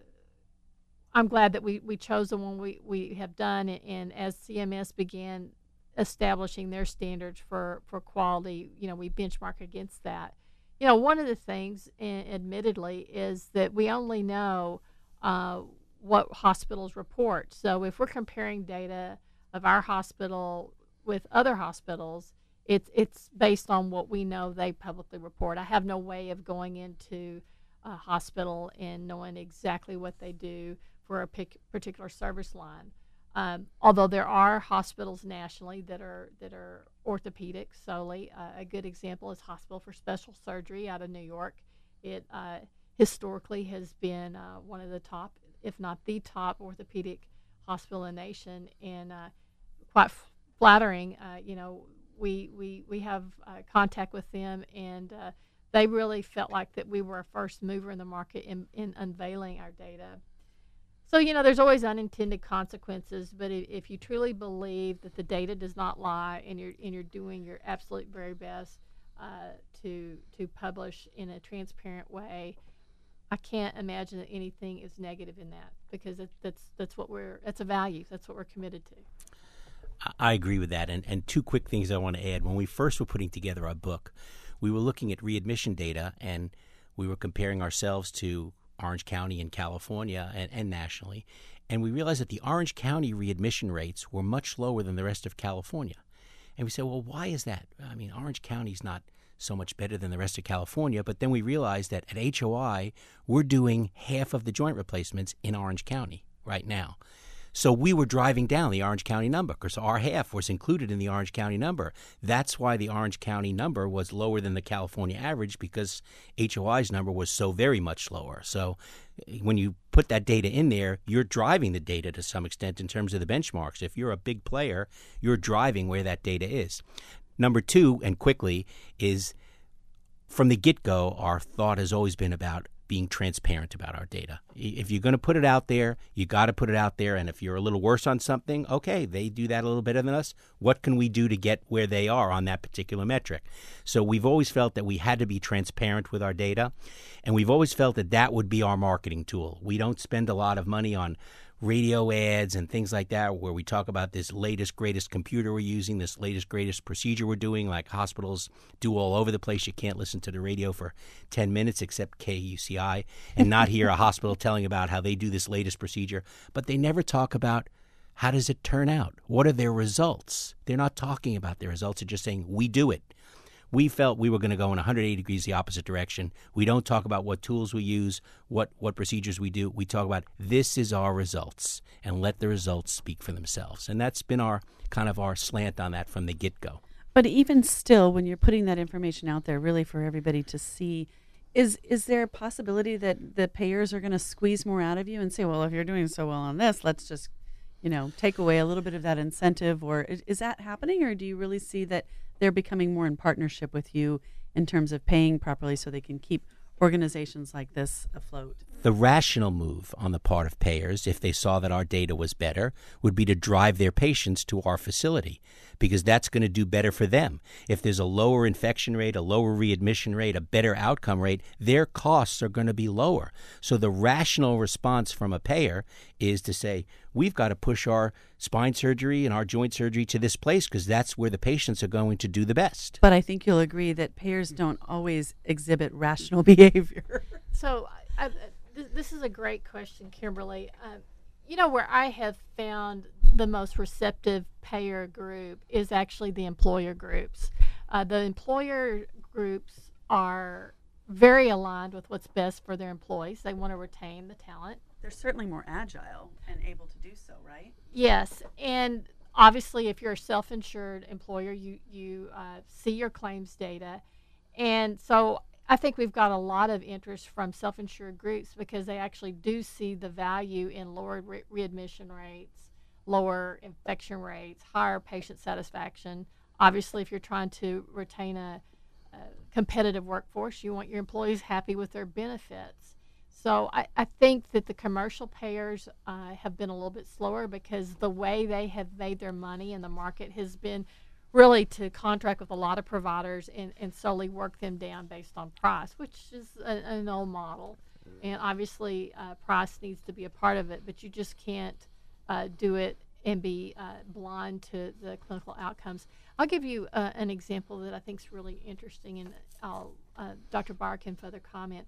I'm glad that we chose the one we have done, and as CMS began establishing their standards for quality, we benchmark against that. One of the things, admittedly, is that we only know what hospitals report. So if we're comparing data of our hospital with other hospitals, it's based on what we know they publicly report. I have no way of going into a hospital and knowing exactly what they do for a particular service line. Although there are hospitals nationally that are orthopedic solely. A good example is Hospital for Special Surgery out of New York. It historically has been one of the top, if not the top, orthopedic hospital in the nation, and quite flattering. We have contact with them, and they really felt like that we were a first mover in the market in unveiling our data. So, there's always unintended consequences, but if you truly believe that the data does not lie, and you're doing your absolute very best to publish in a transparent way, I can't imagine that anything is negative in that, because that's a value. That's what we're committed to. I agree with that. And two quick things I want to add. When we first were putting together our book, we were looking at readmission data, and we were comparing ourselves to Orange County in California and nationally. And we realized that the Orange County readmission rates were much lower than the rest of California. And we said, well, why is that? I mean, Orange County's not so much better than the rest of California. But then we realized that at HOI, we're doing half of the joint replacements in Orange County right now. So we were driving down the Orange County number because our half was included in the Orange County number. That's why the Orange County number was lower than the California average, because HOI's number was so very much lower. So when you put that data in there, you're driving the data to some extent in terms of the benchmarks. If you're a big player, you're driving where that data is. Number two, and quickly, is from the get-go, our thought has always been about being transparent about our data. If you're going to put it out there, you got to put it out there. And if you're a little worse on something, okay, they do that a little better than us. What can we do to get where they are on that particular metric? So we've always felt that we had to be transparent with our data. And we've always felt that that would be our marketing tool. We don't spend a lot of money on radio ads and things like that where we talk about this latest, greatest computer we're using, this latest, greatest procedure we're doing, like hospitals do all over the place. You can't listen to the radio for 10 minutes except KUCI and not hear a hospital telling about how they do this latest procedure. But they never talk about how does it turn out? What are their results? They're not talking about their results. They're just saying, we do it. We felt we were going to go in 180 degrees the opposite direction. We don't talk about what tools we use, what procedures we do. We talk about this is our results, and let the results speak for themselves. And that's been our kind of our slant on that from the get-go. But even still, when you're putting that information out there really for everybody to see, is there a possibility that the payers are going to squeeze more out of you and say, well, if you're doing so well on this, let's just, take away a little bit of that incentive? Or is that happening, or do you really see that they're becoming more in partnership with you in terms of paying properly so they can keep organizations like this afloat? The rational move on the part of payers, if they saw that our data was better, would be to drive their patients to our facility, because that's going to do better for them. If there's a lower infection rate, a lower readmission rate, a better outcome rate, their costs are going to be lower. So the rational response from a payer is to say, we've got to push our spine surgery and our joint surgery to this place because that's where the patients are going to do the best. But I think you'll agree that payers don't always exhibit rational behavior. So this is a great question, Kimberly. Where I have found the most receptive payer group is actually the employer groups. The employer groups are very aligned with what's best for their employees. They want to retain the talent. They're certainly more agile and able to do so, right? Yes, and obviously if you're a self-insured employer, you see your claims data. And so I think we've got a lot of interest from self-insured groups because they actually do see the value in lower readmission rates, lower infection rates, higher patient satisfaction. Obviously, if you're trying to retain a competitive workforce, you want your employees happy with their benefits. So I think that the commercial payers have been a little bit slower because the way they have made their money in the market has been really to contract with a lot of providers and solely work them down based on price, which is an old model. And obviously price needs to be a part of it, but you just can't do it and be blind to the clinical outcomes. I'll give you an example that I think is really interesting, and Dr. Barr can further comment.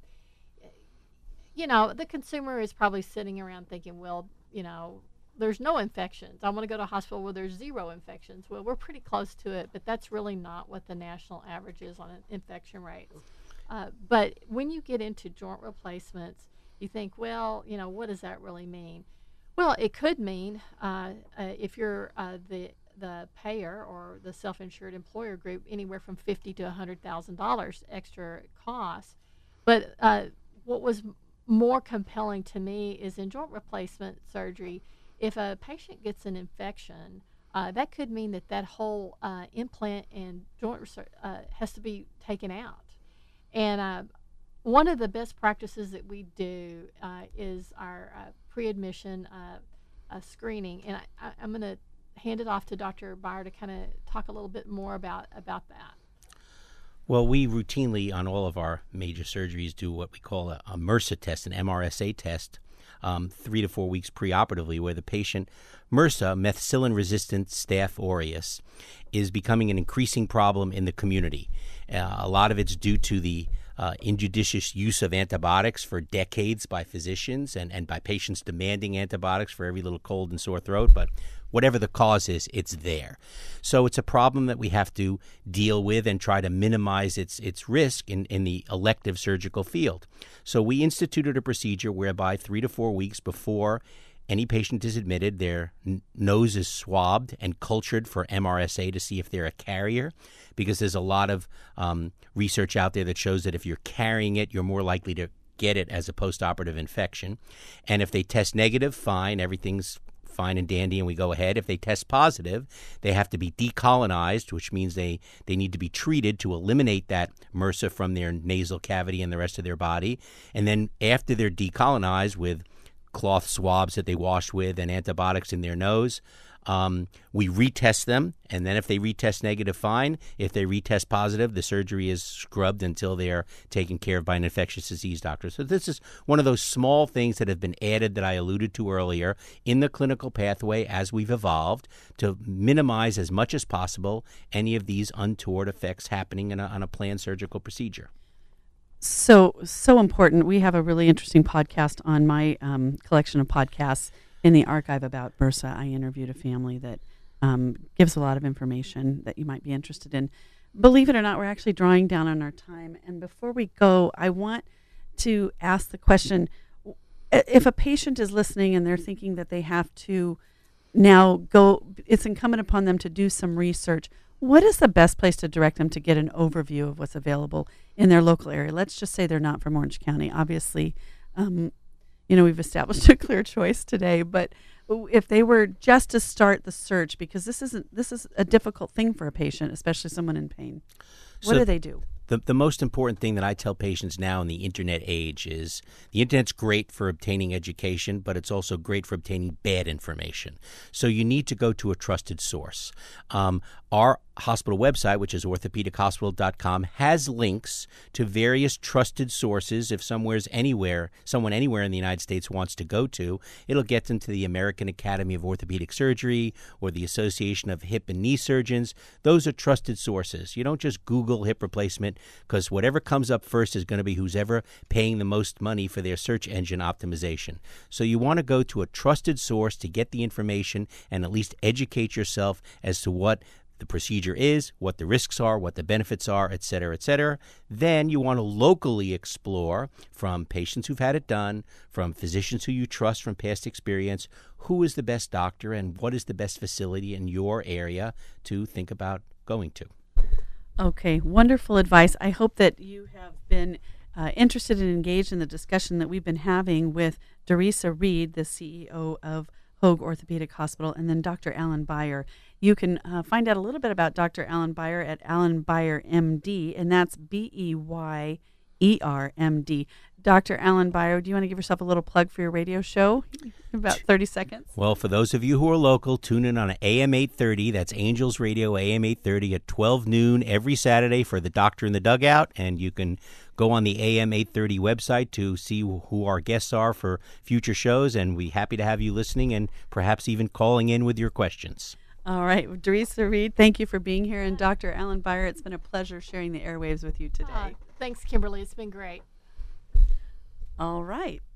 The consumer is probably sitting around thinking, well, there's no infections. I want to go to a hospital where there's 0 infections. Well, we're pretty close to it, but that's really not what the national average is on infection rates. But when you get into joint replacements, you think, well, what does that really mean? Well, it could mean if you're the payer or the self-insured employer group, anywhere from $50,000 to $100,000 extra cost. But what was more compelling to me is in joint replacement surgery, if a patient gets an infection, that could mean that whole implant and joint has to be taken out. And one of the best practices that we do is our pre-admission screening. And I'm going to hand it off to Dr. Beyer to kind of talk a little bit more about that. Well, we routinely on all of our major surgeries do what we call a MRSA test, an MRSA test, 3 to 4 weeks preoperatively, where the patient, MRSA, methicillin-resistant Staph aureus, is becoming an increasing problem in the community. A lot of it's due to the injudicious use of antibiotics for decades by physicians and by patients demanding antibiotics for every little cold and sore throat. But whatever the cause is, it's there. So it's a problem that we have to deal with and try to minimize its risk in the elective surgical field. So we instituted a procedure whereby 3 to 4 weeks before any patient is admitted, their nose is swabbed and cultured for MRSA to see if they're a carrier, because there's a lot of research out there that shows that if you're carrying it, you're more likely to get it as a postoperative infection. And if they test negative, fine, everything's fine and dandy, and we go ahead. If they test positive, they have to be decolonized, which means they need to be treated to eliminate that MRSA from their nasal cavity and the rest of their body. And then after they're decolonized with cloth swabs that they wash with and antibiotics in their nose, we retest them, and then if they retest negative, fine. If they retest positive, the surgery is scrubbed until they're taken care of by an infectious disease doctor. So this is one of those small things that have been added that I alluded to earlier in the clinical pathway as we've evolved to minimize as much as possible any of these untoward effects happening on a planned surgical procedure. So important. We have a really interesting podcast on my collection of podcasts in the archive about MRSA. I interviewed a family that gives a lot of information that you might be interested in. Believe it or not, we're actually drawing down on our time. And before we go, I want to ask the question, if a patient is listening and they're thinking that they have to now go, it's incumbent upon them to do some research, what is the best place to direct them to get an overview of what's available in their local area? Let's just say they're not from Orange County. Obviously, we've established a clear choice today, but if they were just to start the search, because this is a difficult thing for a patient, especially someone in pain, what do they do? The most important thing that I tell patients now in the internet age is the internet's great for obtaining education, but it's also great for obtaining bad information. So you need to go to a trusted source. Our hospital website, which is orthopedichospital.com, has links to various trusted sources. If someone anywhere in the United States wants to go to, it'll get them to the American Academy of Orthopedic Surgery or the Association of Hip and Knee Surgeons. Those are trusted sources. You don't just Google hip replacement, because whatever comes up first is going to be who's ever paying the most money for their search engine optimization. So you want to go to a trusted source to get the information and at least educate yourself as to what the procedure is, what the risks are, what the benefits are, et cetera, et cetera. Then you want to locally explore from patients who've had it done, from physicians who you trust from past experience, who is the best doctor and what is the best facility in your area to think about going to. Okay, wonderful advice. I hope that you have been interested and engaged in the discussion that we've been having with Doresa Reed, the CEO of Hoag Orthopedic Hospital, and then Dr. Alan Beyer. You can find out a little bit about Dr. Alan Beyer at Alan Beyer MD, and that's BEYER MD. Dr. Alan Beyer, do you want to give yourself a little plug for your radio show? About 30 seconds. Well, for those of you who are local, tune in on AM 830. That's Angels Radio AM 830 at 12 noon every Saturday for The Doctor in the Dugout, and you can go on the AM 830 website to see who our guests are for future shows, and we're happy to have you listening and perhaps even calling in with your questions. All right. Doresa Reed, thank you for being here. And Dr. Alan Beyer, it's been a pleasure sharing the airwaves with you today. Thanks, Kimberly. It's been great. All right.